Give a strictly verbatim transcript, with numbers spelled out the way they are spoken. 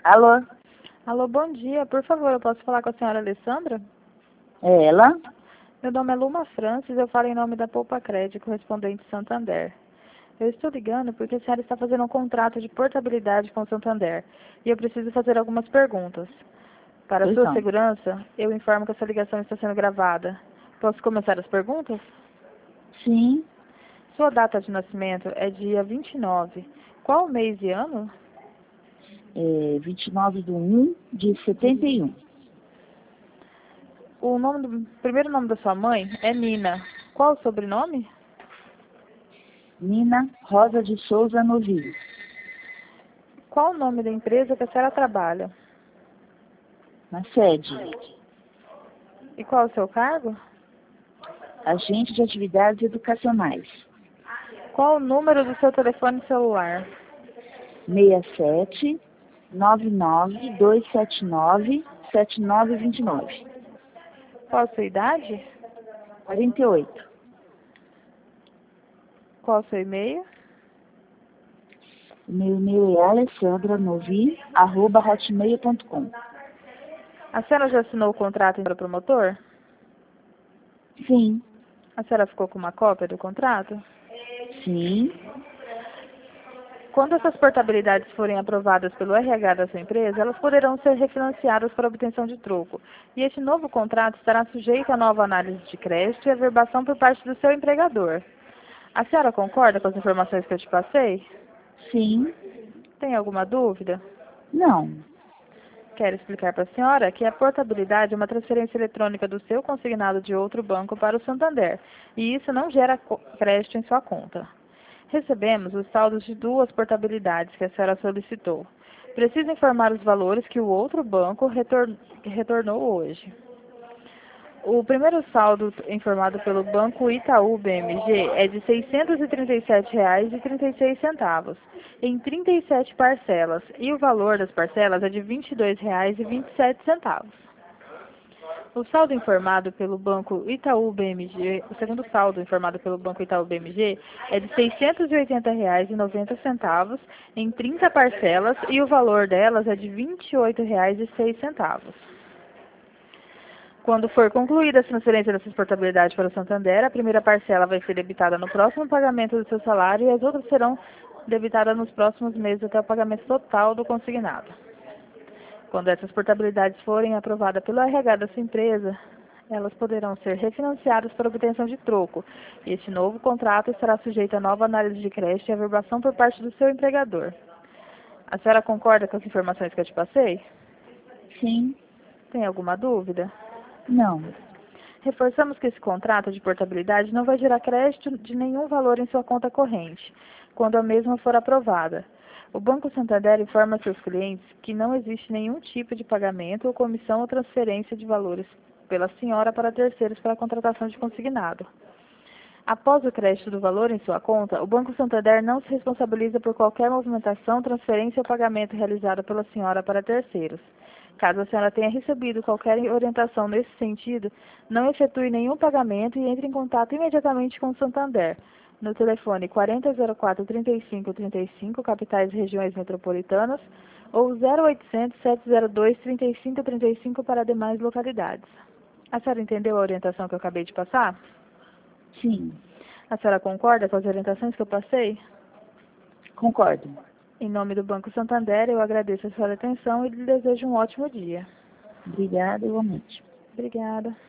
Alô? Alô, bom dia. Por favor, eu posso falar com a senhora Alessandra? É ela? Meu nome é Luma Francis, eu falo em nome da Poupa Crédito, correspondente Santander. Eu estou ligando porque a senhora está fazendo um contrato de portabilidade com o Santander e eu preciso fazer algumas perguntas. Para Pois sua não. segurança, eu informo que essa ligação está sendo gravada. Posso começar as perguntas? Sim, Sua data de nascimento é dia vinte e nove. Qual mês e ano? é vinte e nove de um de setenta e um. O nome do, primeiro nome da sua mãe é Nina. Qual o sobrenome? Nina Rosa de Souza Novilho. Qual o nome da empresa que a senhora trabalha? Na sede, E qual o seu cargo? agente de atividades educacionais. Qual o número do seu telefone celular? seis sete nove nove dois sete nove sete nove dois nove. Qual a sua idade? quarenta e oito. Qual o seu e-mail? Meu e-mail é alessandra.novi arroba hotmail ponto com. A senhora já assinou o contrato para o promotor? Sim, A senhora ficou com uma cópia do contrato? sim, Quando essas portabilidades forem aprovadas pelo R H da sua empresa, elas poderão ser refinanciadas para obtenção de troco. E este novo contrato estará sujeito a nova análise de crédito e averbação por parte do seu empregador. A senhora concorda com as informações que eu te passei? sim, Tem alguma dúvida? não. Quero explicar para a senhora que a portabilidade é uma transferência eletrônica do seu consignado de outro banco para o Santander, e isso não gera crédito em sua conta. Recebemos os saldos de duas portabilidades que a senhora solicitou. Preciso informar os valores que o outro banco retor retornou hoje. O primeiro saldo informado pelo Banco Itaú B M G é de seiscentos e trinta e sete reais e trinta e seis centavos, em trinta e sete parcelas, e o valor das parcelas é de vinte e dois reais e vinte e sete centavos. O saldo informado pelo Banco Itaú B M G, o segundo saldo informado pelo Banco Itaú B M G é de seiscentos e oitenta reais e noventa centavos, em trinta parcelas, e o valor delas é de vinte e oito reais e seis centavos. Quando for concluída a transferência dessas portabilidades para o Santander, a primeira parcela vai ser debitada no próximo pagamento do seu salário e as outras serão debitadas nos próximos meses até o pagamento total do consignado. Quando essas portabilidades forem aprovadas pelo R H da sua empresa, elas poderão ser refinanciadas para obtenção de troco. E este novo contrato estará sujeito a nova análise de crédito e averbação por parte do seu empregador. A senhora concorda com as informações que eu te passei? Sim, Tem alguma dúvida? não. Reforçamos que esse contrato de portabilidade não vai gerar crédito de nenhum valor em sua conta corrente, quando a mesma for aprovada. O Banco Santander informa seus clientes que não existe nenhum tipo de pagamento ou comissão ou transferência de valores pela senhora para terceiros para a contratação de consignado. Após o crédito do valor em sua conta, o Banco Santander não se responsabiliza por qualquer movimentação, transferência ou pagamento realizado pela senhora para terceiros. Caso a senhora tenha recebido qualquer orientação nesse sentido, não efetue nenhum pagamento e entre em contato imediatamente com o Santander, no telefone quarenta zero quatro trinta e cinco trinta e cinco, capitais e regiões metropolitanas, ou zero oitocentos sete zero dois trinta e cinco trinta e cinco para demais localidades. A senhora entendeu a orientação que eu acabei de passar? Sim, A senhora concorda com as orientações que eu passei? concordo. Em nome do Banco Santander, eu agradeço a sua atenção e lhe desejo um ótimo dia. Obrigada, igualmente. Obrigada.